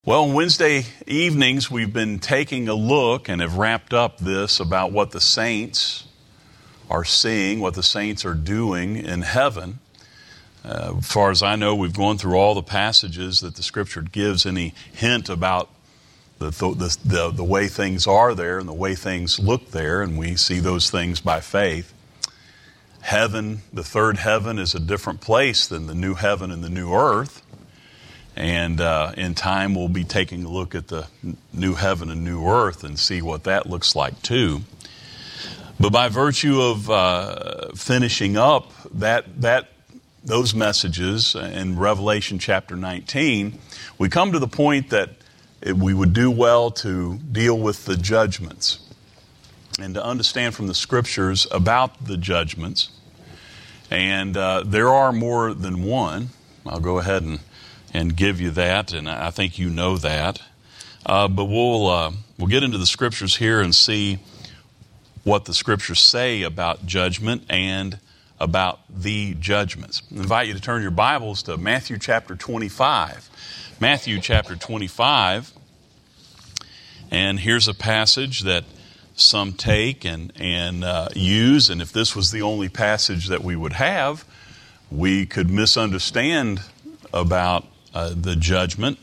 Well, on Wednesday evenings, we've been taking a look and have wrapped up this about what the saints are seeing, what the saints are doing in heaven. As far as I know, we've gone through all the passages that the Scripture gives any hint about the way things are there and the way things look there, and we see those things by faith. Heaven, the third heaven, is a different place than the new heaven and the new earth. And in time, we'll be taking a look at the new heaven and new earth and see what that looks like too. But by virtue of finishing up those messages in Revelation chapter 19, we come to the point that we would do well to deal with the judgments and to understand from the Scriptures about the judgments. And there are more than one. I'll go ahead and give you that, and I think you know that. But we'll get into the Scriptures here and see what the Scriptures say about judgment and about the judgments. I invite you to turn your Bibles to Matthew chapter 25. Matthew chapter 25, and here's a passage that some take and use, and if this was the only passage that we would have, we could misunderstand about the judgment.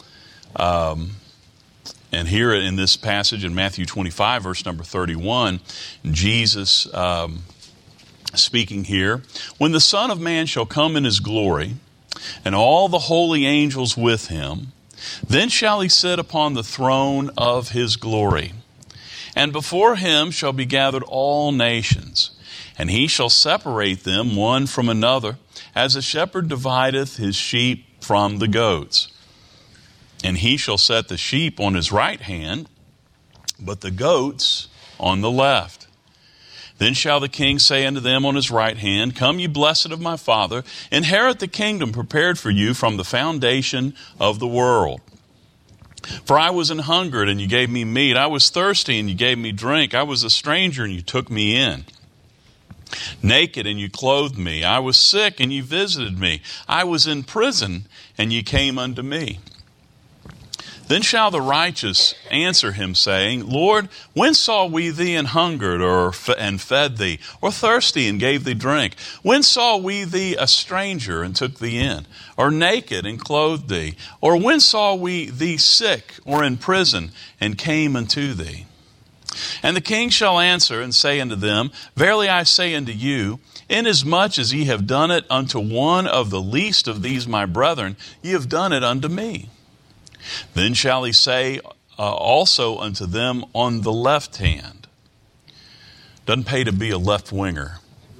And here in this passage in Matthew 25, verse number 31, Jesus speaking here, "When the Son of Man shall come in his glory, and all the holy angels with him, then shall he sit upon the throne of his glory. And before him shall be gathered all nations, and he shall separate them one from another, as a shepherd divideth his sheep from the goats. And he shall set the sheep on his right hand, but the goats on the left. Then shall the king say unto them on his right hand, Come, ye blessed of my Father, inherit the kingdom prepared for you from the foundation of the world. For I was an hungered, and you gave me meat. I was thirsty, and you gave me drink. I was a stranger, and you took me in. Naked, and you clothed me. I was sick, and you visited me. I was in prison, and you came unto me. Then shall the righteous answer him, saying, Lord, when saw we thee an hungered, and fed thee, or thirsty, and gave thee drink? When saw we thee a stranger, and took thee in, or naked, and clothed thee? Or when saw we thee sick, or in prison, and came unto thee? And the king shall answer and say unto them, Verily I say unto you, inasmuch as ye have done it unto one of the least of these my brethren, ye have done it unto me. Then shall he say also unto them on the left hand." Doesn't pay to be a left-winger.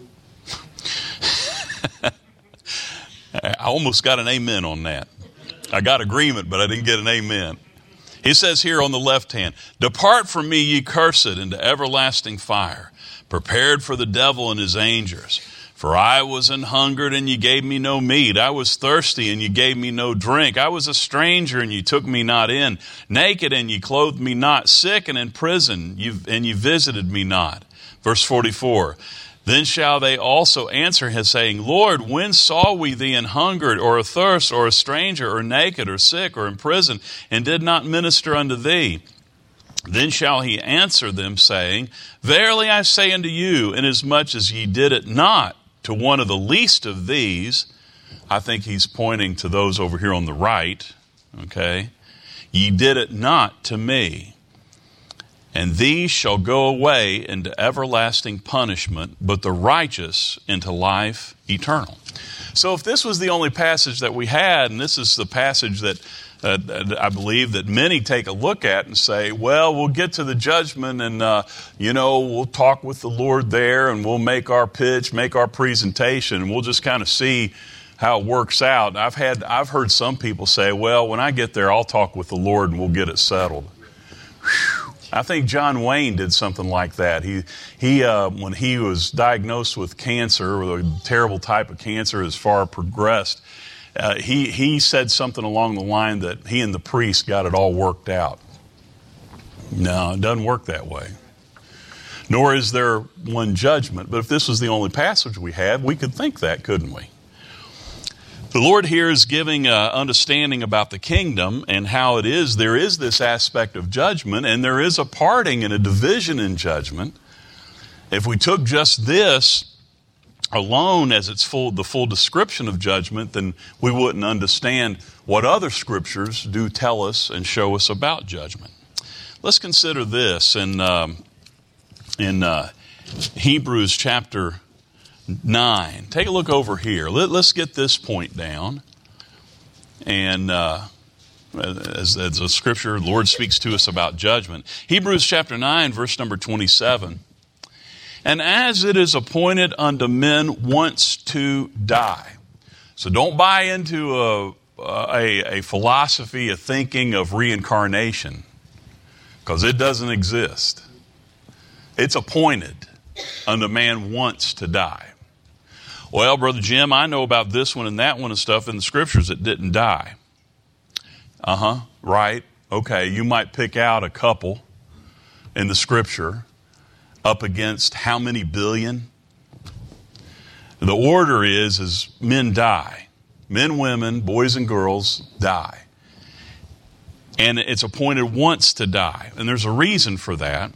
I almost got an amen on that. I got agreement, but I didn't get an amen. He says here on the left hand, Depart from me, ye cursed, into everlasting fire, prepared for the devil and his angels. For I was an hungered, and you gave me no meat. I was thirsty, and you gave me no drink. I was a stranger, and you took me not in. Naked, and you clothed me not. Sick and in prison, and you visited me not. Verse 44, Then shall they also answer him, saying, Lord, when saw we thee an hungered, or athirst, or a stranger, or naked, or sick, or in prison, and did not minister unto thee? Then shall he answer them, saying, Verily I say unto you, inasmuch as ye did it not to one of the least of these, I think he's pointing to those over here on the right, okay? Ye did it not to me. And these shall go away into everlasting punishment, but the righteous into life eternal. So if this was the only passage that we had, and this is the passage that I believe that many take a look at and say, well, we'll get to the judgment and, we'll talk with the Lord there and we'll make our pitch, make our presentation, and we'll just kind of see how it works out. I've heard some people say, well, when I get there, I'll talk with the Lord and we'll get it settled. Whew. I think John Wayne did something like that. He when he was diagnosed with cancer, or a terrible type of cancer as far progressed, he said something along the line that he and the priest got it all worked out. No, it doesn't work that way. Nor is there one judgment. But if this was the only passage we had, we could think that, couldn't we? The Lord here is giving understanding about the kingdom and how it is. There is this aspect of judgment, and there is a parting and a division in judgment. If we took just this alone as the full description of judgment, then we wouldn't understand what other scriptures do tell us and show us about judgment. Let's consider this in Hebrews chapter 9. Take a look over here. Let's get this point down. And as a scripture, the Lord speaks to us about judgment. Hebrews chapter 9, verse number 27. And as it is appointed unto men once to die. So don't buy into a philosophy, a thinking of reincarnation, because it doesn't exist. It's appointed unto man once to die. Well, Brother Jim, I know about this one and that one and stuff in the scriptures that didn't die. Right. Okay, you might pick out a couple in the scripture up against how many billion? The order is men die. Men, women, boys and girls die. And it's appointed once to die. And there's a reason for that.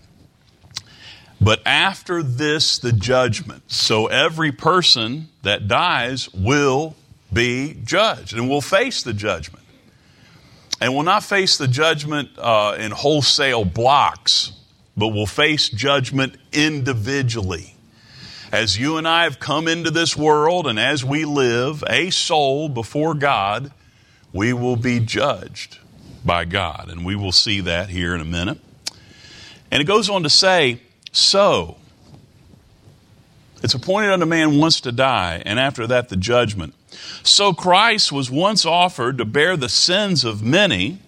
But after this, the judgment. So every person that dies will be judged and will face the judgment. And will not face the judgment in wholesale blocks, but will face judgment individually. As you and I have come into this world and as we live a soul before God, we will be judged by God. And we will see that here in a minute. And it goes on to say, so, it's appointed unto man once to die, and after that the judgment. So Christ was once offered to bear the sins of many,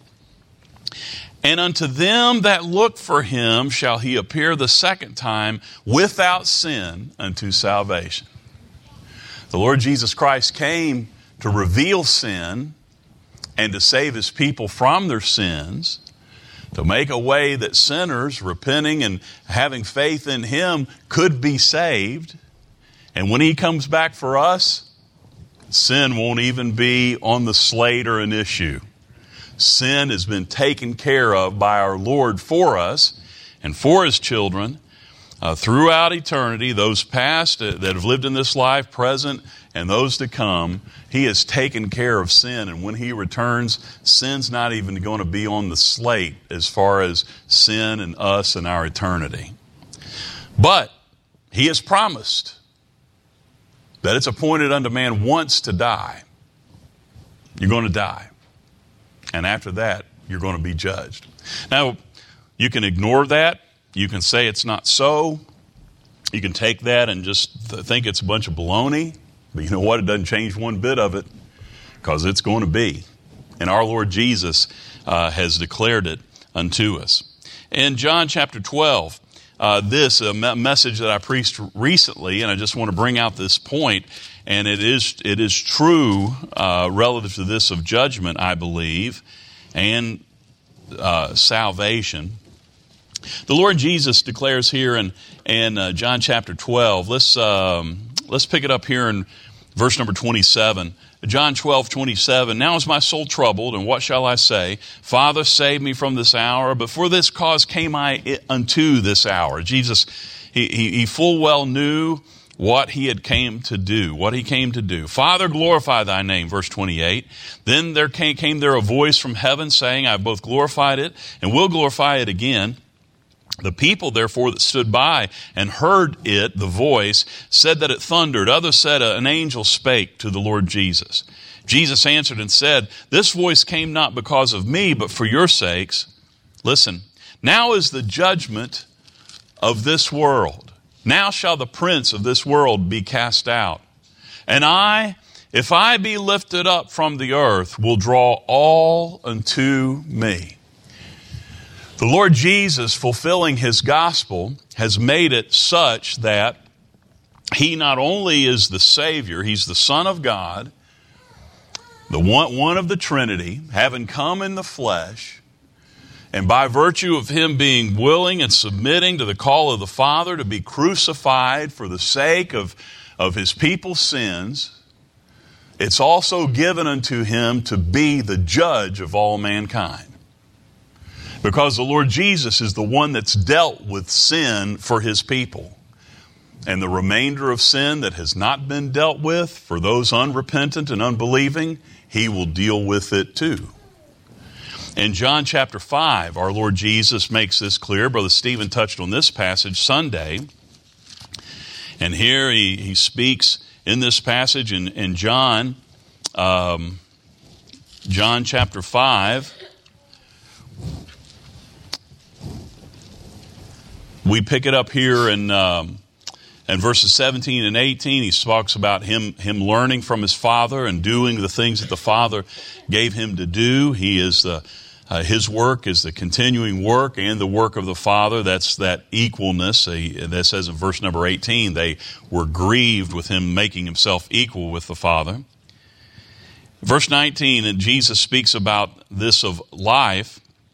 and unto them that look for him shall he appear the second time without sin unto salvation. The Lord Jesus Christ came to reveal sin and to save his people from their sins, to make a way that sinners repenting and having faith in him could be saved. And when he comes back for us, sin won't even be on the slate or an issue. Sin has been taken care of by our Lord for us and for his children throughout eternity, those past that have lived in this life, present, and those to come. He has taken care of sin, and when he returns, sin's not even going to be on the slate as far as sin and us and our eternity. But he has promised that it's appointed unto man once to die. You're going to die. And after that, you're going to be judged. Now, you can ignore that. You can say it's not so. You can take that and just think it's a bunch of baloney. But you know what? It doesn't change one bit of it, because it's going to be. And our Lord Jesus has declared it unto us. In John chapter 12, this a message that I preached recently, and I just want to bring out this point, and it is true relative to this of judgment, I believe, and salvation. The Lord Jesus declares here in John chapter 12. Let's pick it up here in verse number 27. John 12:27. Now is my soul troubled, and what shall I say? Father, save me from this hour. But for this cause came I unto this hour. Jesus, he full well knew what he came to do. Father, glorify thy name, verse 28. Then there came there a voice from heaven saying, I have both glorified it and will glorify it again. The people, therefore, that stood by and heard it, the voice, said that it thundered. Others said an angel spake to the Lord Jesus. Jesus answered and said, this voice came not because of me, but for your sakes. Listen, now is the judgment of this world. Now shall the prince of this world be cast out. And I, if I be lifted up from the earth, will draw all unto me. The Lord Jesus, fulfilling his gospel, has made it such that he not only is the Savior, he's the Son of God, the one of the Trinity, having come in the flesh, and by virtue of him being willing and submitting to the call of the Father to be crucified for the sake of his people's sins, it's also given unto him to be the judge of all mankind. Because the Lord Jesus is the one that's dealt with sin for his people. And the remainder of sin that has not been dealt with, for those unrepentant and unbelieving, he will deal with it too. In John chapter 5, our Lord Jesus makes this clear. Brother Stephen touched on this passage Sunday. And here he speaks in this passage in John chapter 5. We pick it up here in verses 17 and 18. He talks about him learning from his Father and doing the things that the Father gave him to do. He is his work is the continuing work and the work of the Father. That's that equalness. That says in verse number 18, they were grieved with him making himself equal with the Father. Verse 19, and Jesus speaks about this of life,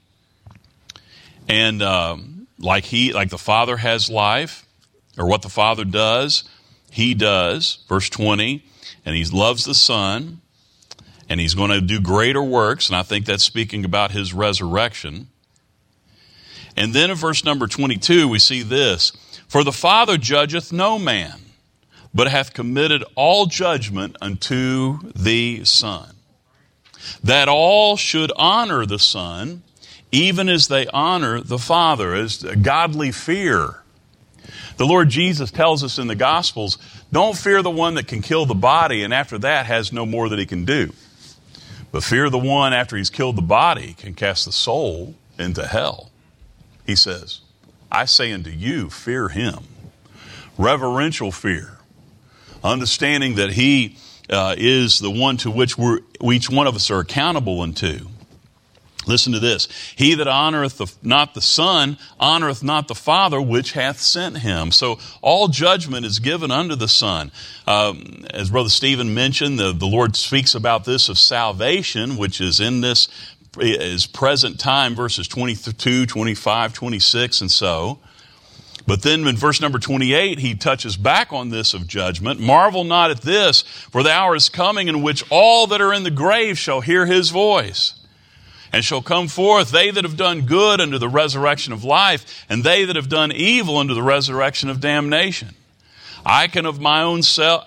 and like the Father has life, or what the Father does, he does. Verse 20, and he loves the Son, and he's going to do greater works, and I think that's speaking about his resurrection. And then in verse number 22, we see this, for the Father judgeth no man, but hath committed all judgment unto the Son, that all should honor the Son, even as they honor the Father, as godly fear. The Lord Jesus tells us in the Gospels, don't fear the one that can kill the body and after that has no more that he can do. But fear the one after he's killed the body can cast the soul into hell. He says, I say unto you, fear him. Reverential fear. Understanding that he is the one to which each one of us are accountable unto. Listen to this. He that honoreth not the Son, honoreth not the Father which hath sent him. So all judgment is given unto the Son. As Brother Stephen mentioned, the Lord speaks about this of salvation, which is in this is present time, verses 22, 25, 26, and so. But then in verse number 28, he touches back on this of judgment. Marvel not at this, for the hour is coming in which all that are in the grave shall hear his voice. And shall come forth, they that have done good unto the resurrection of life, and they that have done evil unto the resurrection of damnation. I can of my own self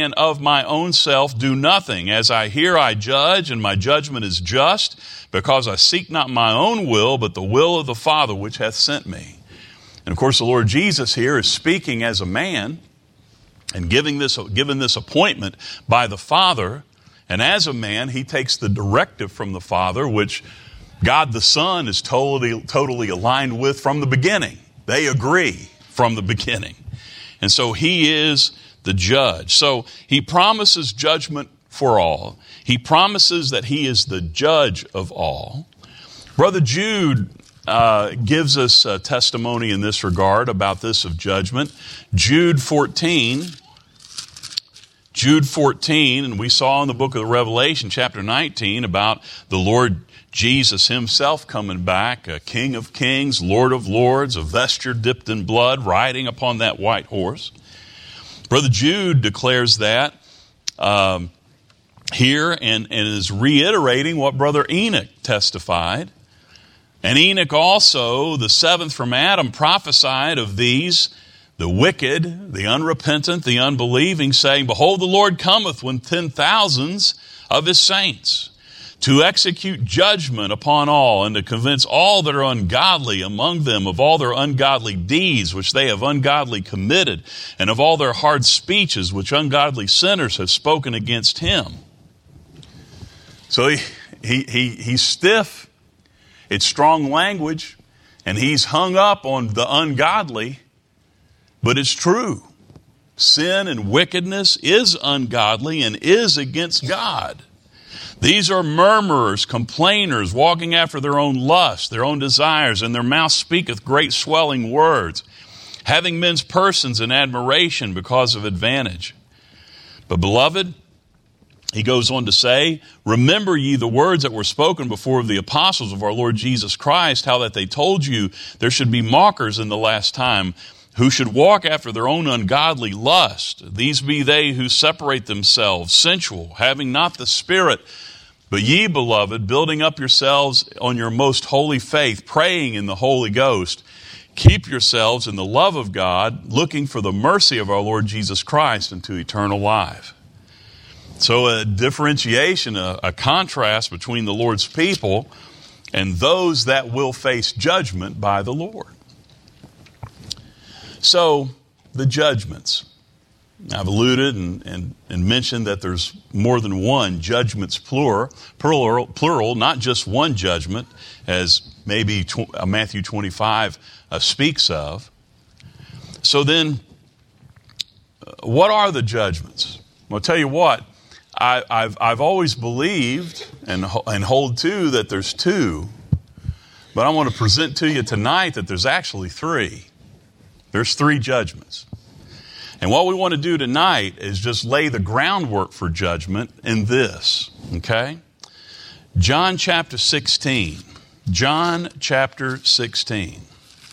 do nothing. As I hear, I judge, and my judgment is just, because I seek not my own will, but the will of the Father which hath sent me. And of course, the Lord Jesus here is speaking as a man, and given this appointment by the Father. And as a man, he takes the directive from the Father, which God the Son is totally aligned with from the beginning. They agree from the beginning. And so he is the judge. So he promises judgment for all. He promises that he is the judge of all. Brother Jude gives us a testimony in this regard about this of judgment. Jude 14, and we saw in the book of the Revelation, chapter 19, about the Lord Jesus himself coming back, a King of kings, Lord of lords, a vesture dipped in blood, riding upon that white horse. Brother Jude declares that here and is reiterating what Brother Enoch testified. And Enoch also, the seventh from Adam, prophesied of these, the wicked, the unrepentant, the unbelieving, saying, behold, the Lord cometh with 10,000s of his saints, to execute judgment upon all, and to convince all that are ungodly among them of all their ungodly deeds which they have ungodly committed, and of all their hard speeches which ungodly sinners have spoken against him. So he's stiff. It's strong language, and he's hung up on the ungodly. But it's true. Sin and wickedness is ungodly and is against God. These are murmurers, complainers, walking after their own lust, their own desires, and their mouth speaketh great swelling words, having men's persons in admiration because of advantage. But beloved, he goes on to say, remember ye the words that were spoken before of the apostles of our Lord Jesus Christ, how that they told you there should be mockers in the last time, who should walk after their own ungodly lust. These be they who separate themselves, sensual, having not the Spirit. But ye, beloved, building up yourselves on your most holy faith, praying in the Holy Ghost, keep yourselves in the love of God, looking for the mercy of our Lord Jesus Christ unto eternal life. So a differentiation, a contrast between the Lord's people and those that will face judgment by the Lord. So the judgments. I've alluded and mentioned that there's more than one judgments plural, not just one judgment, as maybe Matthew 25 speaks of. So then, what are the judgments? Well, I'll tell you what, I've always believed and hold to that there's two, but I want to present to you tonight that there's actually three. There's three judgments. And what we want to do tonight is just lay the groundwork for judgment in this, okay? John chapter 16. John chapter 16.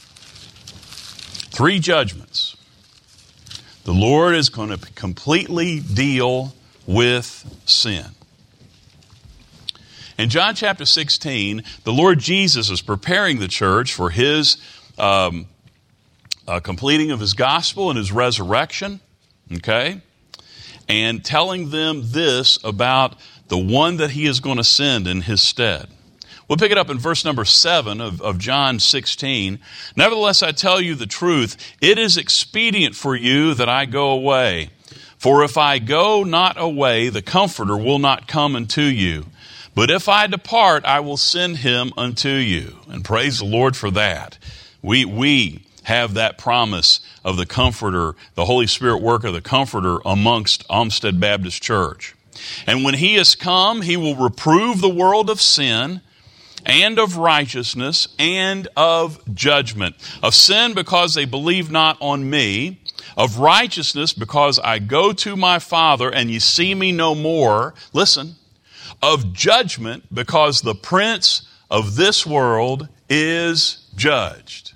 Three judgments. The Lord is going to completely deal with sin. In John chapter 16, the Lord Jesus is preparing the church for His completing of His gospel and His resurrection, okay? And telling them this about the one that He is going to send in His stead. We'll pick it up in verse number 7 of John 16. Nevertheless, I tell you the truth, it is expedient for you that I go away. For if I go not away, the Comforter will not come unto you. But if I depart, I will send Him unto you. And praise the Lord for that. We have that promise of the Comforter, the Holy Spirit work of the Comforter amongst Olmsted Baptist Church. And when He is come, He will reprove the world of sin and of righteousness and of judgment. Of sin, because they believe not on me. Of righteousness, because I go to my Father and ye see me no more. Listen. Of judgment, because the prince of this world is judged.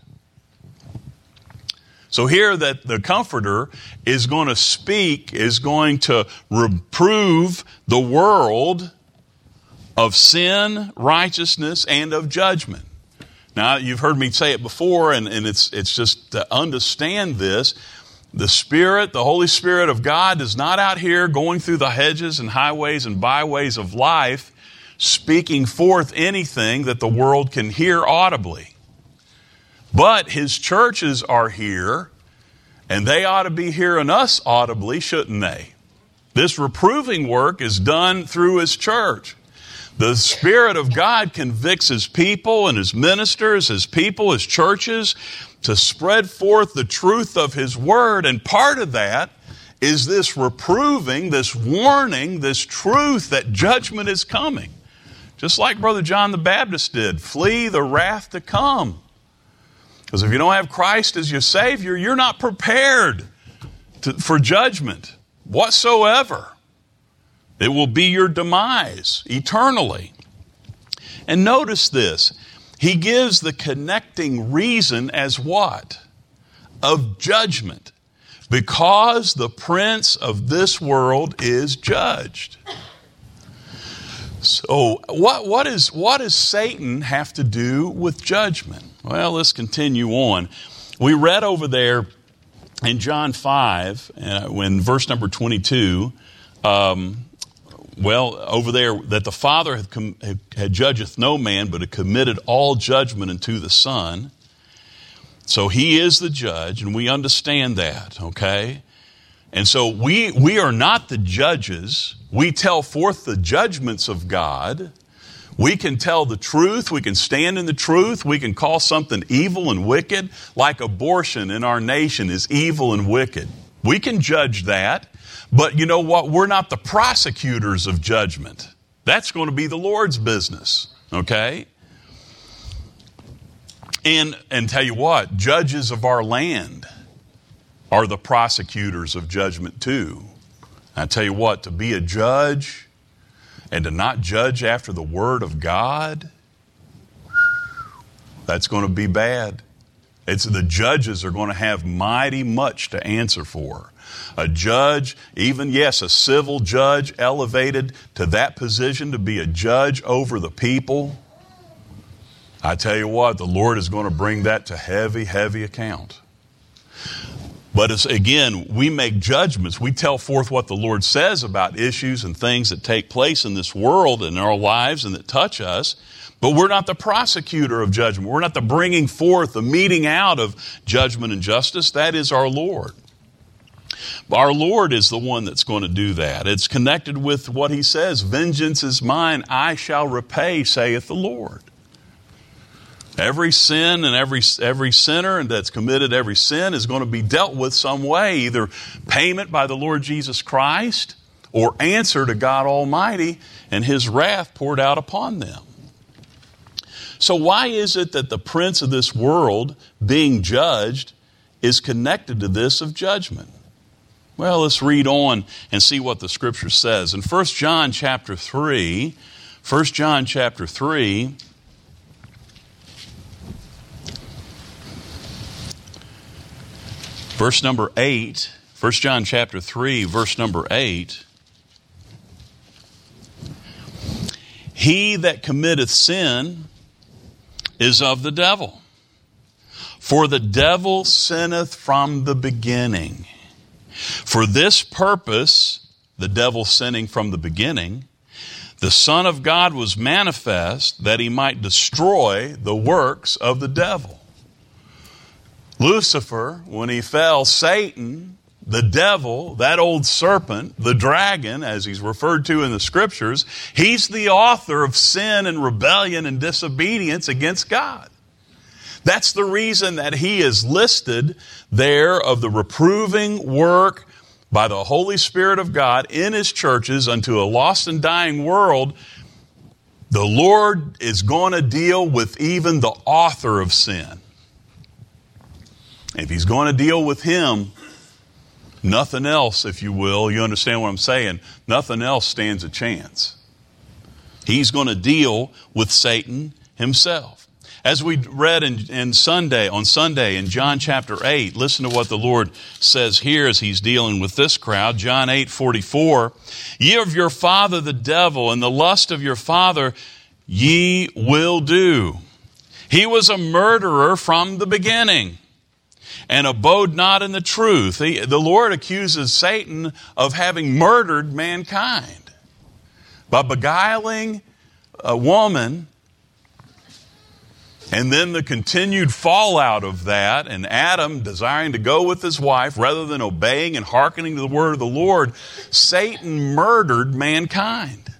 So here that the Comforter is going to speak, is going to reprove the world of sin, righteousness, and of judgment. Now, you've heard me say it before, and it's just to understand this. The Spirit, the Holy Spirit of God, is not out here going through the hedges and highways and byways of life, speaking forth anything that the world can hear audibly. But His churches are here, and they ought to be hearing us audibly, shouldn't they? This reproving work is done through His church. The Spirit of God convicts His people and His ministers, His people, His churches, to spread forth the truth of His Word. And part of that is this reproving, this warning, this truth that judgment is coming. Just like Brother John the Baptist did, flee the wrath to come. Because if you don't have Christ as your Savior, you're not prepared for judgment whatsoever. It will be your demise eternally. And notice this. He gives the connecting reason as what? Of judgment. Because the prince of this world is judged. So what does Satan have to do with judgment? Well, let's continue on. We read over there in John 5, when verse number 22, over there, that the Father had judgeth no man, but had committed all judgment unto the Son. So He is the judge, and we understand that, okay? And so we are not the judges. We tell forth the judgments of God. We can tell the truth. We can stand in the truth. We can call something evil and wicked, like abortion in our nation is evil and wicked. We can judge that. But you know what? We're not the prosecutors of judgment. That's going to be the Lord's business, okay? And tell you what, judges of our land are the prosecutors of judgment too. I tell you what, to be a judge and to not judge after the Word of God, that's going to be bad. The judges are going to have mighty much to answer for. A judge, even, yes, a civil judge elevated to that position to be a judge over the people. I tell you what, the Lord is going to bring that to heavy, heavy account. But again, we make judgments. We tell forth what the Lord says about issues and things that take place in this world and in our lives and that touch us. But we're not the prosecutor of judgment. We're not the bringing forth, the meting out of judgment and justice. That is our Lord. Our Lord is the one that's going to do that. It's connected with what He says, vengeance is mine, I shall repay, saith the Lord. Every sin and every sinner that's committed every sin is going to be dealt with some way, either payment by the Lord Jesus Christ or answer to God Almighty and His wrath poured out upon them. So why is it that the prince of this world being judged is connected to this of judgment? Well, let's read on and see what the Scripture says. In 1 John chapter 3, verse number 8, 1 John chapter 3, verse number 8, he that committeth sin is of the devil, for the devil sinneth from the beginning. For this purpose, the devil sinning from the beginning, the Son of God was manifest that He might destroy the works of the devil. Lucifer, when he fell, Satan, the devil, that old serpent, the dragon, as he's referred to in the Scriptures, he's the author of sin and rebellion and disobedience against God. That's the reason that he is listed there of the reproving work by the Holy Spirit of God in His churches unto a lost and dying world. The Lord is going to deal with even the author of sin. If He's going to deal with him, nothing else, if you will, you understand what I'm saying, nothing else stands a chance. He's going to deal with Satan himself. As we read on Sunday in John chapter 8, listen to what the Lord says here as He's dealing with this crowd. John 8:44, ye of your father the devil, and the lust of your father ye will do. He was a murderer from the beginning, and abode not in the truth. The Lord accuses Satan of having murdered mankind by beguiling a woman, and then the continued fallout of that, and Adam desiring to go with his wife rather than obeying and hearkening to the word of the Lord. Satan murdered mankind.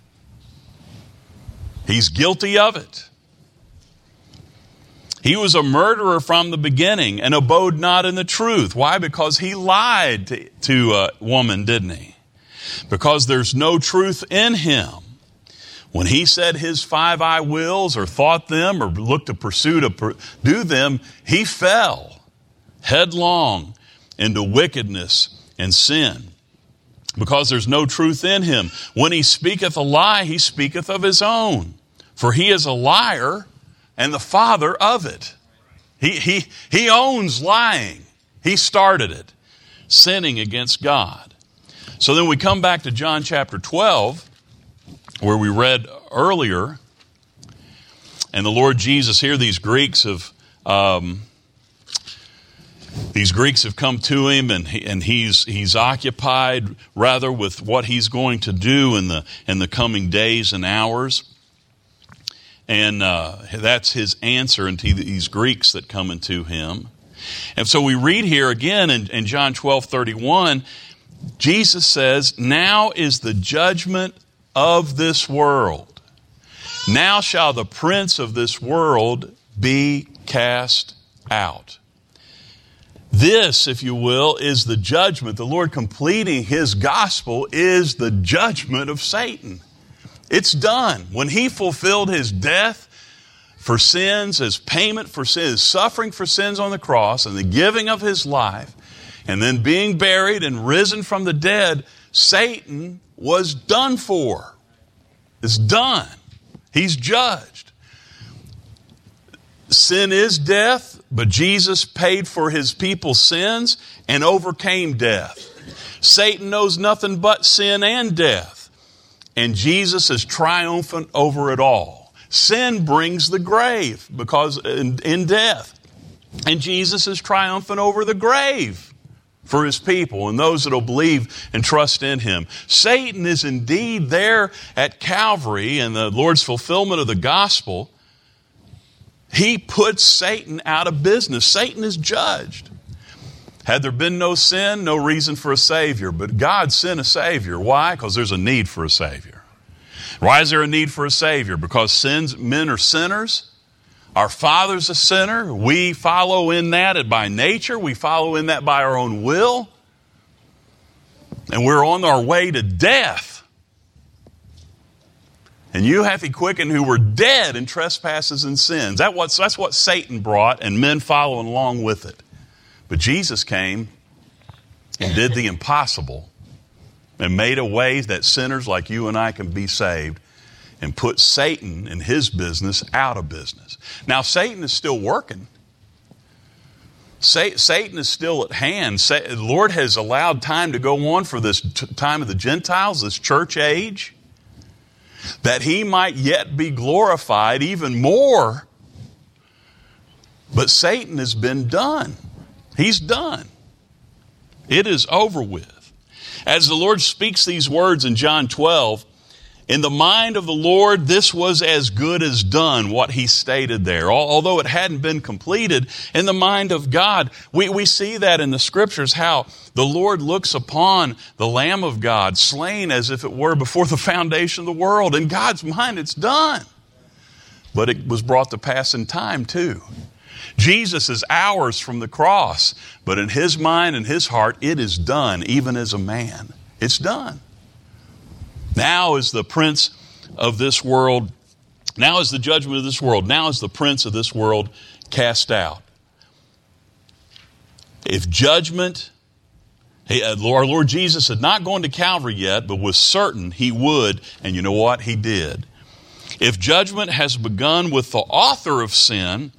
He's guilty of it. He was a murderer from the beginning and abode not in the truth. Why? Because he lied to a woman, didn't he? Because there's no truth in him. When he said his 5 I wills or thought them or looked to pursue to do them, he fell headlong into wickedness and sin. Because there's no truth in him. When he speaketh a lie, he speaketh of his own. For he is a liar and the father of it. He owns lying. He started it, sinning against God. So then we come back to John chapter 12, where we read earlier, and the Lord Jesus here, these Greeks have come to him, and he's occupied rather with what he's going to do in the coming days and hours. And that's his answer unto these Greeks that come into him. And so we read here again in John 12:31, Jesus says, now is the judgment of this world. Now shall the prince of this world be cast out. This, if you will, is the judgment. The Lord completing His gospel is the judgment of Satan. It's done. When He fulfilled His death for sins, His payment for sins, His suffering for sins on the cross, and the giving of His life, and then being buried and risen from the dead, Satan was done for. It's done. He's judged. Sin is death. But Jesus paid for his people's sins and overcame death. Satan knows nothing but sin and death. And Jesus is triumphant over it all. Sin brings the grave because in death. And Jesus is triumphant over the grave for his people and those that will believe and trust in him. Satan is indeed there at Calvary in the Lord's fulfillment of the gospel. He puts Satan out of business. Satan is judged. Had there been no sin, no reason for a Savior. But God sent a Savior. Why? Because there's a need for a Savior. Why is there a need for a Savior? Because men are sinners. Our Father's a sinner. We follow in that by nature. We follow in that by our own will. And we're on our way to death. And you hath he quickened who were dead in trespasses and sins. That's what Satan brought, and men following along with it. But Jesus came and did the impossible and made a way that sinners like you and I can be saved and put Satan and his business out of business. Now, Satan is still working. Satan is still at hand. The Lord has allowed time to go on for this time of the Gentiles, this church age, that he might yet be glorified even more. But Satan has been done. He's done. It is over with. As the Lord speaks these words in John 12, in the mind of the Lord, this was as good as done, what he stated there. Although it hadn't been completed, in the mind of God, we see that in the Scriptures, how the Lord looks upon the Lamb of God, slain as if it were before the foundation of the world. In God's mind, it's done. But it was brought to pass in time, too. Jesus is hours from the cross, but in his mind and his heart, it is done, even as a man. It's done. Now is the prince of this world, now is the judgment of this world, now is the prince of this world cast out. If judgment, our Lord Jesus had not gone to Calvary yet, but was certain he would, and you know what? He did. If judgment has begun with the author of sin,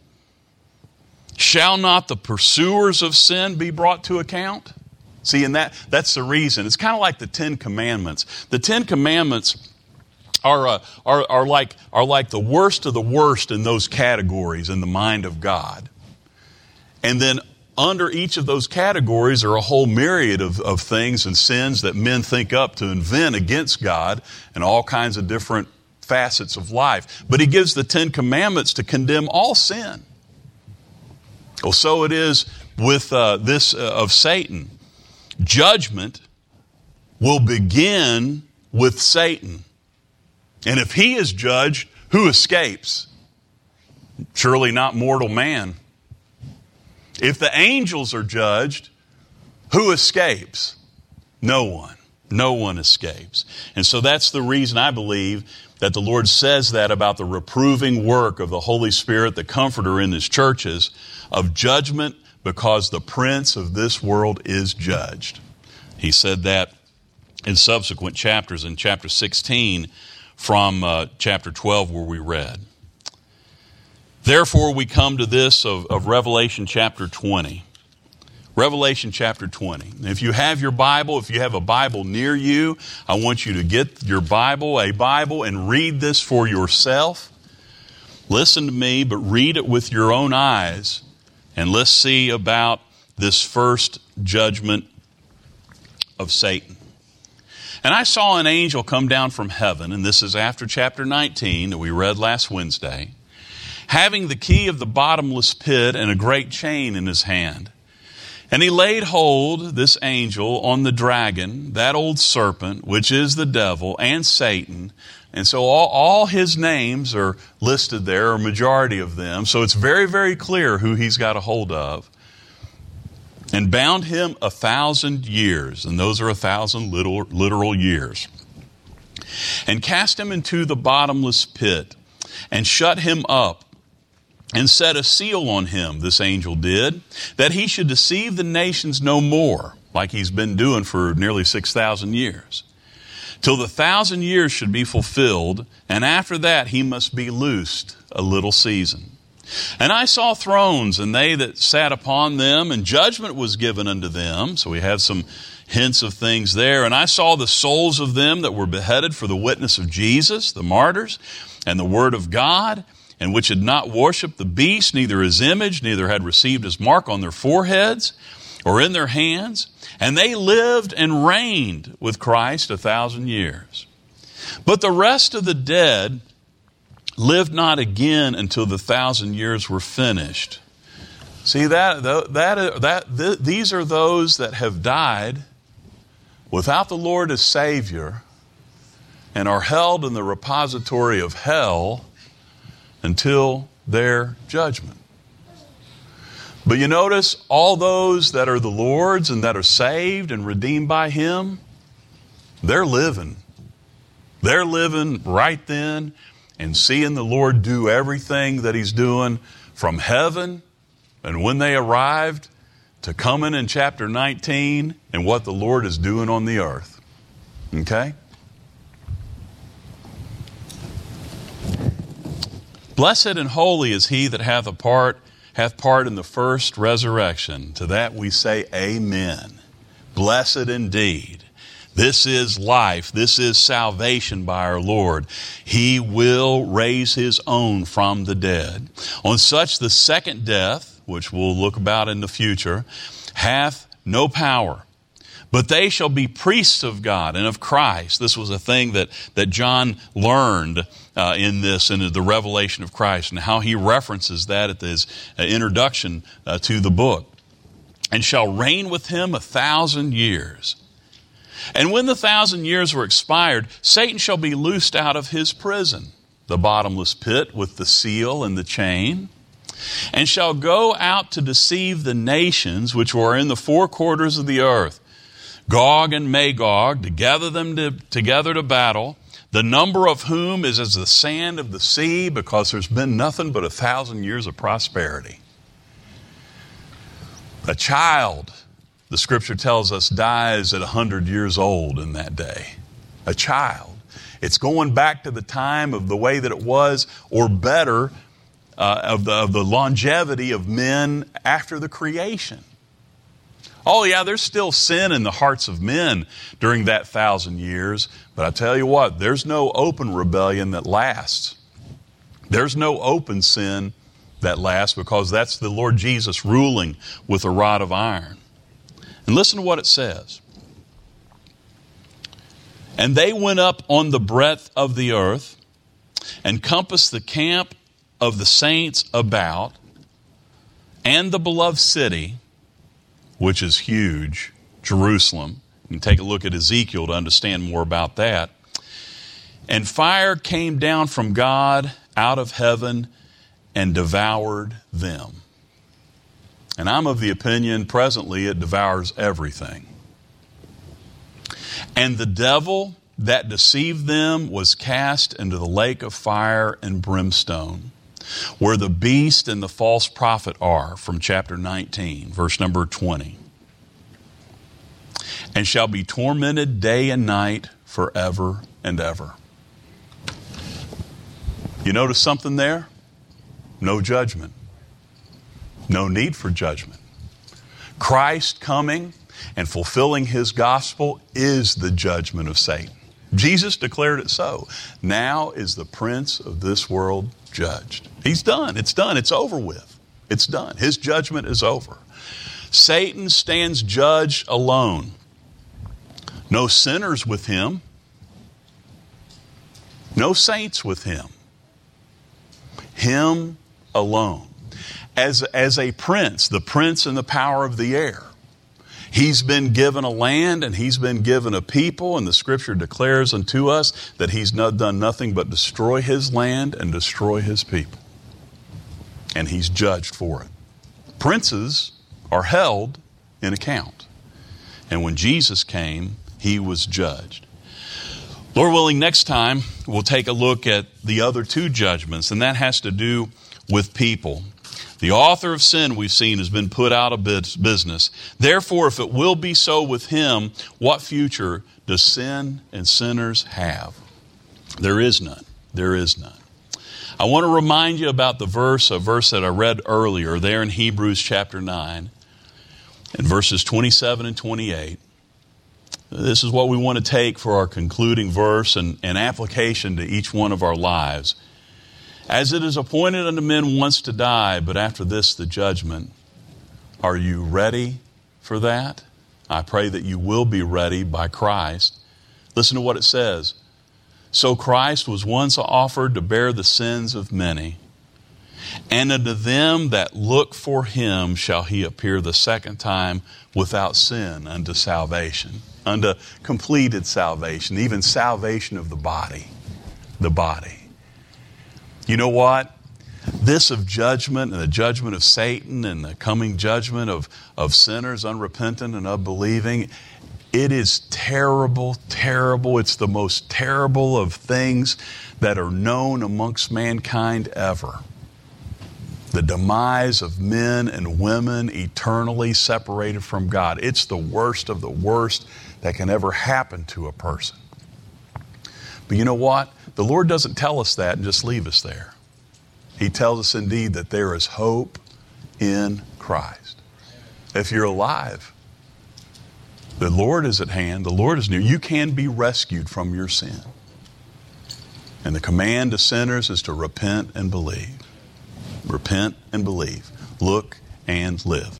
shall not the pursuers of sin be brought to account? See, and that's the reason. It's kind of like the Ten Commandments. The Ten Commandments are like the worst of the worst in those categories in the mind of God. And then under each of those categories are a whole myriad of things and sins that men think up to invent against God and all kinds of different facets of life. But he gives the Ten Commandments to condemn all sin. Well, so it is with this of Satan. Judgment will begin with Satan. And if he is judged, who escapes? Surely not mortal man. If the angels are judged, who escapes? No one. No one escapes. And so that's the reason I believe that the Lord says that about the reproving work of the Holy Spirit, the Comforter in his churches, of judgment, because the prince of this world is judged. He said that in subsequent chapters, in chapter 16 from chapter 12 where we read. Therefore we come to this of Revelation chapter 20. Revelation chapter 20. If you have your Bible, if you have a Bible near you, I want you to get your Bible, a Bible, and read this for yourself. Listen to me, but read it with your own eyes. And let's see about this first judgment of Satan. And I saw an angel come down from heaven, and this is after chapter 19 that we read last Wednesday, having the key of the bottomless pit and a great chain in his hand. And he laid hold, this angel, on the dragon, that old serpent, which is the devil and Satan. And so all his names are listed there, or majority of them. So it's very, very clear who he's got a hold of. And bound him 1,000 years. And those are 1,000 literal years. And cast him into the bottomless pit. And shut him up. And set a seal on him, this angel did, that he should deceive the nations no more, like he's been doing for nearly 6,000 years. Till the 1,000 years should be fulfilled, and after that he must be loosed a little season. And I saw thrones, and they that sat upon them, and judgment was given unto them. So we have some hints of things there. And I saw the souls of them that were beheaded for the witness of Jesus, the martyrs, and the word of God, and which had not worshipped the beast, neither his image, neither had received his mark on their foreheads or in their hands. And they lived and reigned with Christ 1,000 years. But the rest of the dead lived not again until the 1,000 years were finished. See, these are those that have died without the Lord as Savior and are held in the repository of hell until their judgment. But you notice all those that are the Lord's and that are saved and redeemed by Him, they're living. They're living right then and seeing the Lord do everything that He's doing from heaven and when they arrived to coming in chapter 19 and what the Lord is doing on the earth. Okay? Blessed and holy is he that hath part in the first resurrection. To that we say amen. Blessed indeed. This is life. This is salvation by our Lord. He will raise His own from the dead. On such the second death, which we'll look about in the future, hath no power. But they shall be priests of God and of Christ. This was a thing that John learned in the revelation of Christ, and how he references that at his introduction to the book. And shall reign with Him 1,000 years. And when the 1,000 years were expired, Satan shall be loosed out of his prison, the bottomless pit with the seal and the chain, and shall go out to deceive the nations which were in the four quarters of the earth, Gog and Magog, to gather them together to battle, the number of whom is as the sand of the sea, because there's been nothing but 1,000 years of prosperity. A child, the Scripture tells us, dies at 100 years old in that day. A child. It's going back to the time of the way that it was, or better, of the longevity of men after the creation. Oh yeah, there's still sin in the hearts of men during that 1,000 years. But I tell you what, there's no open rebellion that lasts. There's no open sin that lasts, because that's the Lord Jesus ruling with a rod of iron. And listen to what it says. And they went up on the breadth of the earth and compassed the camp of the saints about, and the beloved city, which is huge, Jerusalem. You can take a look at Ezekiel to understand more about that. And fire came down from God out of heaven and devoured them. And I'm of the opinion presently it devours everything. And the devil that deceived them was cast into the lake of fire and brimstone, where the beast and the false prophet are, from chapter 19, verse number 20. And shall be tormented day and night forever and ever. You notice something there? No judgment. No need for judgment. Christ coming and fulfilling His gospel is the judgment of Satan. Jesus declared it so. Now is the prince of this world judged. He's done. It's done. It's over with. It's done. His judgment is over. Satan stands judged alone. No sinners with him. No saints with him. Him alone. As a prince, the prince in the power of the air, he's been given a land and he's been given a people, and the Scripture declares unto us that he's not done nothing but destroy his land and destroy his people. And he's judged for it. Princes are held in account. And when Jesus came, he was judged. Lord willing, next time we'll take a look at the other two judgments, and that has to do with people. The author of sin, we've seen, has been put out of business. Therefore, if it will be so with him, what future does sin and sinners have? There is none. There is none. I want to remind you about a verse that I read earlier there in Hebrews chapter 9, in verses 27 and 28. This is what we want to take for our concluding verse and application to each one of our lives. As it is appointed unto men once to die, but after this the judgment. Are you ready for that? I pray that you will be ready by Christ. Listen to what it says. So Christ was once offered to bear the sins of many, and unto them that look for him shall he appear the second time without sin unto salvation, unto completed salvation, even salvation of the body. The body. You know what? This of judgment and the judgment of Satan and the coming judgment of sinners, unrepentant and unbelieving, it is terrible, terrible. It's the most terrible of things that are known amongst mankind ever. The demise of men and women eternally separated from God. It's the worst of the worst that can ever happen to a person. But you know what? The Lord doesn't tell us that and just leave us there. He tells us indeed that there is hope in Christ. If you're alive, the Lord is at hand. The Lord is near. You can be rescued from your sin. And the command to sinners is to repent and believe. Repent and believe. Look and live.